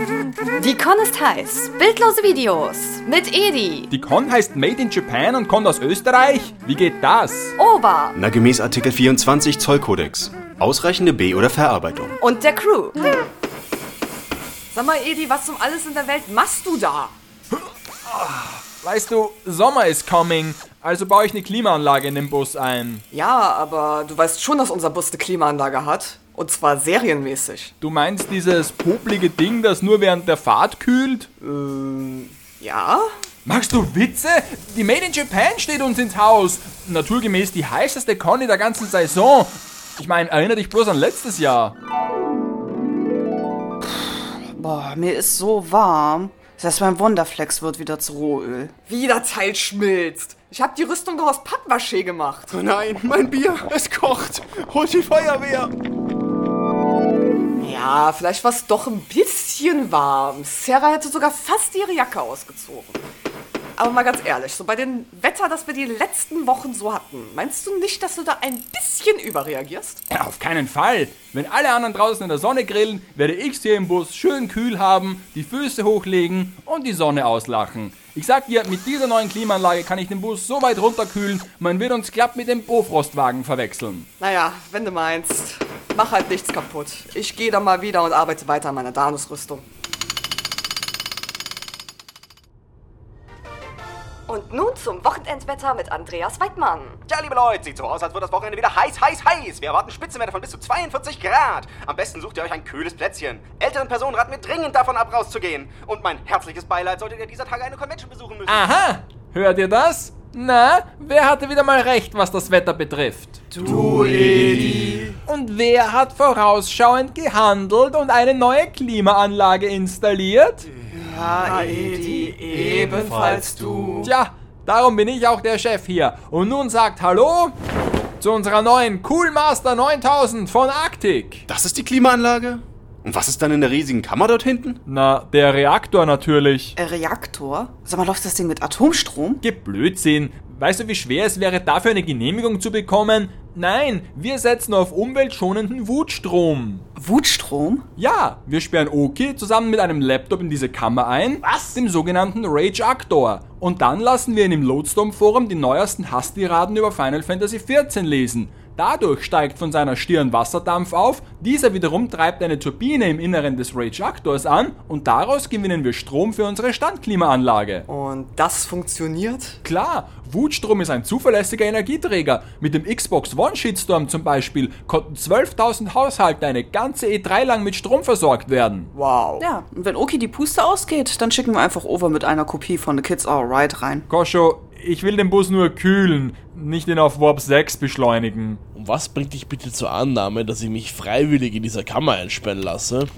Die Con ist heiß. Bildlose Videos mit Edi. Die Con heißt Made in Japan und kommt aus Österreich? Wie geht das? Ober. Na, gemäß Artikel 24 Zollkodex. Ausreichende Be- oder Verarbeitung. Und der Crew. Sag mal, Edi, was um alles in der Welt machst du da? Weißt du, Sommer is coming, also baue ich eine Klimaanlage in den Bus ein. Ja, aber du weißt schon, dass unser Bus eine Klimaanlage hat. Und zwar serienmäßig. Du meinst dieses poplige Ding, das nur während der Fahrt kühlt? Ja? Machst du Witze? Die Made in Japan steht uns ins Haus. Naturgemäß die heißeste Con in der ganzen Saison. Ich meine, erinnere dich bloß an letztes Jahr. Boah, mir ist so warm. Selbst mein Wonderflex wird wieder zu Rohöl. Wie das Teil schmilzt. Ich hab die Rüstung doch aus Pappmaché gemacht. Oh nein, mein Bier, es kocht. Holt die Feuerwehr. Ja, vielleicht war es doch ein bisschen warm. Sarah hätte sogar fast ihre Jacke ausgezogen. Aber mal ganz ehrlich, so bei dem Wetter, das wir die letzten Wochen so hatten, meinst du nicht, dass du da ein bisschen überreagierst? Ja, auf keinen Fall. Wenn alle anderen draußen in der Sonne grillen, werde ich hier im Bus schön kühl haben, die Füße hochlegen und die Sonne auslachen. Ich sag dir, mit dieser neuen Klimaanlage kann ich den Bus so weit runterkühlen, man wird uns glatt mit dem Bofrostwagen verwechseln. Naja, wenn du meinst, mach halt nichts kaputt. Ich gehe dann mal wieder und arbeite weiter an meiner Danus-Rüstung. Und nun zum Wochenendwetter mit Andreas Weidmann. Ja, liebe Leute, sieht so aus, als würde das Wochenende wieder heiß, heiß, heiß. Wir erwarten Spitzenwerte von bis zu 42 Grad. Am besten sucht ihr euch ein kühles Plätzchen. Älteren Personen raten mir dringend davon ab, rauszugehen. Und mein herzliches Beileid, solltet ihr dieser Tage eine Convention besuchen müssen. Aha, hört ihr das? Na, wer hatte wieder mal recht, was das Wetter betrifft? Du, Edi. Und wer hat vorausschauend gehandelt und eine neue Klimaanlage installiert? Ja, Edi, ebenfalls du. Tja, darum bin ich auch der Chef hier. Und nun sagt Hallo zu unserer neuen Coolmaster 9000 von Arctic. Das ist die Klimaanlage? Und was ist dann in der riesigen Kammer dort hinten? Na, der Reaktor natürlich. Reaktor? Sag mal, läuft das Ding mit Atomstrom? Geh Blödsinn. Weißt du, wie schwer es wäre, dafür eine Genehmigung zu bekommen? Nein, wir setzen auf umweltschonenden Wutstrom. Wutstrom? Ja, wir sperren Oki zusammen mit einem Laptop in diese Kammer ein, dem sogenannten Rageactor. Und dann lassen wir ihn im Lodestorm-Forum die neuesten Hasstiraden über Final Fantasy XIV lesen. Dadurch steigt von seiner Stirn Wasserdampf auf, dieser wiederum treibt eine Turbine im Inneren des Rageactors an und daraus gewinnen wir Strom für unsere Standklimaanlage. Und das funktioniert? Klar, Wutstrom ist ein zuverlässiger Energieträger. Mit dem Xbox One Shitstorm zum Beispiel konnten 12.000 Haushalte eine ganze E3 lang mit Strom versorgt werden. Wow. Ja, und wenn Oki die Puste ausgeht, dann schicken wir einfach Over mit einer Kopie von The Kids Alright rein. Koscho, ich will den Bus nur kühlen, nicht ihn auf Warp 6 beschleunigen. Und was bringt dich bitte zur Annahme, dass ich mich freiwillig in dieser Kammer einsperren lasse?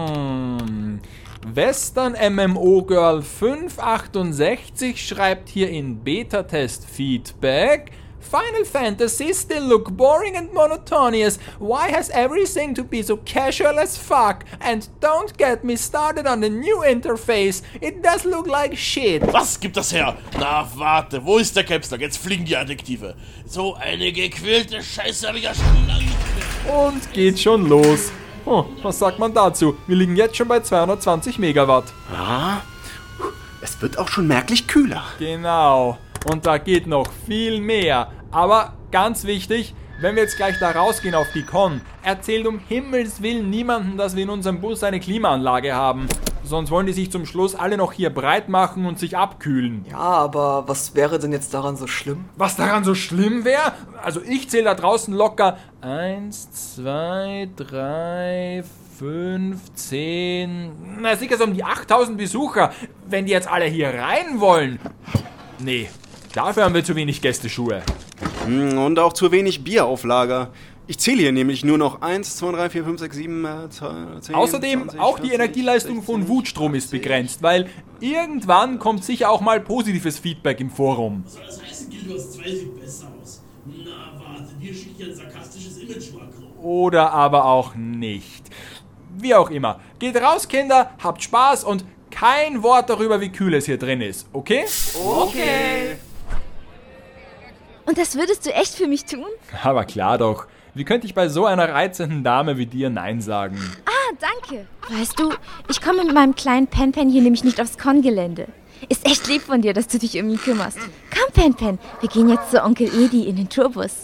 Western MMO Girl 568 schreibt hier in Beta-Test Feedback: Final Fantasy still look boring and monotonous. Why has everything to be so casual as fuck? And don't get me started on the new interface. It does look like shit. Was gibt das her? Na, warte, wo ist der Capstock? Jetzt fliegen die Adjektive. So eine gequälte Scheiße habe ich ja schon lange nicht mehr. Und geht schon los. Oh, was sagt man dazu? Wir liegen jetzt schon bei 220 Megawatt. Ja, es wird auch schon merklich kühler. Genau. Und da geht noch viel mehr. Aber ganz wichtig, wenn wir jetzt gleich da rausgehen auf die Con, erzählt um Himmels Willen niemandem, dass wir in unserem Bus eine Klimaanlage haben. Sonst wollen die sich zum Schluss alle noch hier breit machen und sich abkühlen. Ja, aber was wäre denn jetzt daran so schlimm? Was daran so schlimm wäre? Also ich zähle da draußen locker 1, 2, 3, 5, 10... Na sicher so um die 8000 Besucher. Wenn die jetzt alle hier rein wollen... Nee, dafür haben wir zu wenig Gästeschuhe. Und auch zu wenig Bierauflager. Ich zähle hier nämlich nur noch 1, 2, 3, 4, 5, 6, 7, 10, Außerdem, 20, auch die 40, Energieleistung 60, von Wutstrom ist begrenzt, weil irgendwann kommt sicher auch mal positives Feedback im Forum. Was soll das heißen, Gildos 2 sieht besser aus? Na, warte, dir schickt ja ein sarkastisches Image-Makro. Oder aber auch nicht. Wie auch immer. Geht raus, Kinder, habt Spaß und kein Wort darüber, wie kühl es hier drin ist, okay? Okay. Und das würdest du echt für mich tun? Aber klar doch. Wie könnte ich bei so einer reizenden Dame wie dir Nein sagen? Ah, danke. Weißt du, ich komme mit meinem kleinen Pen-Pen hier nämlich nicht aufs Con-Gelände. Ist echt lieb von dir, dass du dich um ihn kümmerst. Komm, Pen-Pen, wir gehen jetzt zu Onkel Edi in den Tourbus.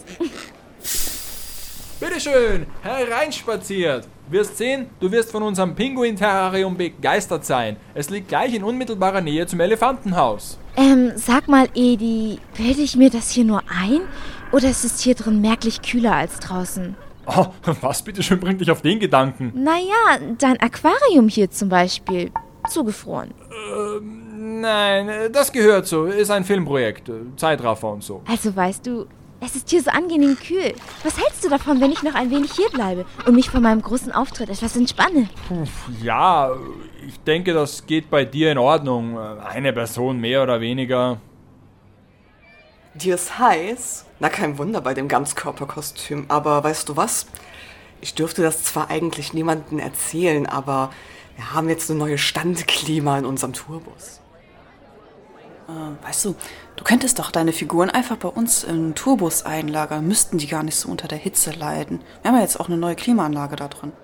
Bitteschön, hereinspaziert. Wirst sehen, du wirst von unserem Pinguin-Terrarium begeistert sein. Es liegt gleich in unmittelbarer Nähe zum Elefantenhaus. Sag mal, Edi, bilde ich mir das hier nur ein? Oder ist es hier drin merklich kühler als draußen? Oh, was bitteschön bringt dich auf den Gedanken? Naja, dein Aquarium hier zum Beispiel. Zugefroren. Nein, das gehört so. Ist ein Filmprojekt. Zeitraffer und so. Also weißt du, es ist hier so angenehm kühl. Was hältst du davon, wenn ich noch ein wenig hier bleibe und mich von meinem großen Auftritt etwas entspanne? Ja, ich denke, das geht bei dir in Ordnung. Eine Person mehr oder weniger. Dir ist heiß? Na, kein Wunder bei dem Ganzkörperkostüm. Aber weißt du was? Ich dürfte das zwar eigentlich niemandem erzählen, aber wir haben jetzt eine neue Standklima in unserem Tourbus. Weißt du, du könntest doch deine Figuren einfach bei uns im Tourbus einlagern. Müssten die gar nicht so unter der Hitze leiden. Wir haben ja jetzt auch eine neue Klimaanlage da drin.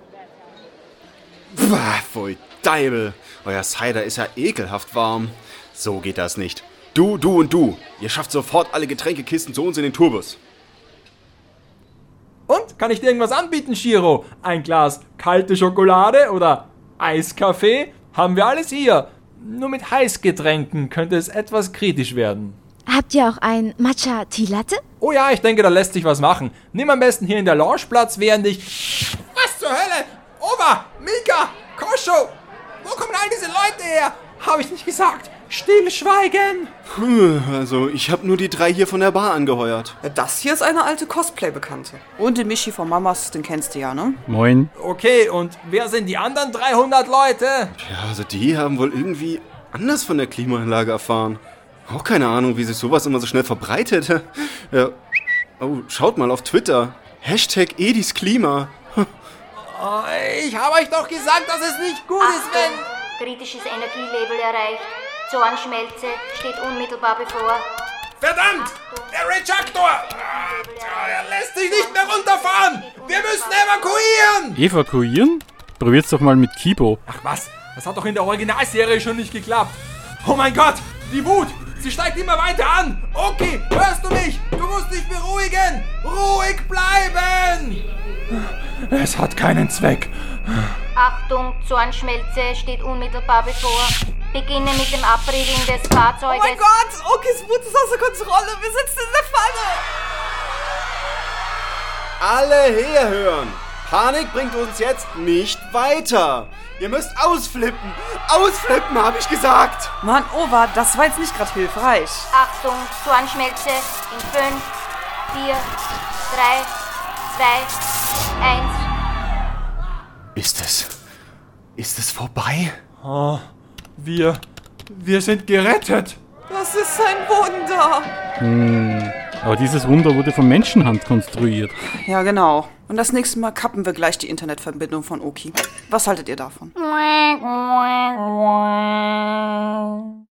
Pfui Deibel. Euer Cider ist ja ekelhaft warm. So geht das nicht. Du und du. Ihr schafft sofort alle Getränkekisten zu uns in den Tourbus. Und? Kann ich dir irgendwas anbieten, Shiro? Ein Glas kalte Schokolade oder Eiskaffee? Haben wir alles hier. Nur mit Heißgetränken könnte es etwas kritisch werden. Habt ihr auch ein Matcha Tea Latte? Oh ja, ich denke, da lässt sich was machen. Nimm am besten hier in der Lounge Platz, während ich... Was zur Hölle? Oma, Mika, Kosho, wo kommen all diese Leute her? Habe ich nicht gesagt? Stillschweigen! Also, ich habe nur die 3 hier von der Bar angeheuert. Das hier ist eine alte Cosplay-Bekannte. Und den Michi von Mamas, den kennst du ja, ne? Moin. Okay, und wer sind die anderen 300 Leute? Ja, also die haben wohl irgendwie anders von der Klimaanlage erfahren. Auch keine Ahnung, wie sich sowas immer so schnell verbreitet. Ja. Oh, schaut mal auf Twitter. Hashtag Edis Klima. Ich habe euch doch gesagt, dass es nicht gut ist, wenn... Kritisches Energielevel erreicht. Zornschmelze steht unmittelbar bevor. Verdammt! Der Rejector! Er lässt sich nicht mehr runterfahren! Wir müssen evakuieren! Evakuieren? Probiert's doch mal mit Kibo. Ach was, das hat doch in der Originalserie schon nicht geklappt. Oh mein Gott, die Wut! Sie steigt immer weiter an! Okay, hörst du mich? Du musst dich beruhigen! Ruhig bleiben! Es hat keinen Zweck. Achtung, Zornschmelze steht unmittelbar bevor. Beginne mit dem Abriegeln des Fahrzeuges. Oh mein Gott, Okis Wut ist außer Kontrolle. Wir sitzen in der Falle. Alle herhören! Panik bringt uns jetzt nicht weiter. Ihr müsst ausflippen. Ausflippen, habe ich gesagt. Mann, Ova, das war jetzt nicht gerade hilfreich. Achtung, Zornschmelze in 5, 4, 3, 2, 1. Ist es vorbei? Oh, wir sind gerettet. Das ist ein Wunder. Aber dieses Wunder wurde von Menschenhand konstruiert. Ja, genau. Und das nächste Mal kappen wir gleich die Internetverbindung von Oki. Was haltet ihr davon?